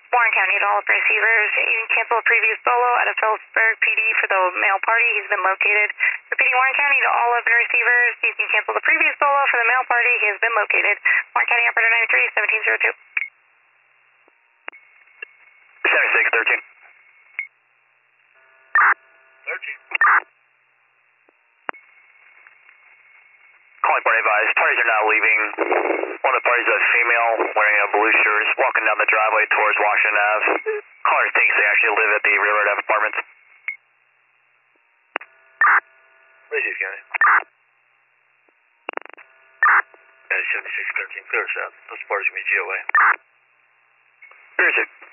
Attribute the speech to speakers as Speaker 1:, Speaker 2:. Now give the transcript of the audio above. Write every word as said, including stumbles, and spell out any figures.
Speaker 1: Warren County to all receivers. You can cancel a previous bolo out of Phillipsburg P D for the male party. He's been located. Repeating, Warren County to all open receivers. You can cancel the previous bolo for the male party. He has been located. Warren County operator ninety-three, seventeen oh two.
Speaker 2: seventy-six, thirteen.
Speaker 3: thirteen.
Speaker 2: Calling party advised. Parties are now leaving. One of the parties is a female wearing a blue shirt, is walking down the driveway towards Washington Avenue. Caller thinks they actually live at the Railroad Ave apartments.
Speaker 3: Racine County. seventy-six thirteen, clear south. Those parties can be G O A.
Speaker 2: Clear south.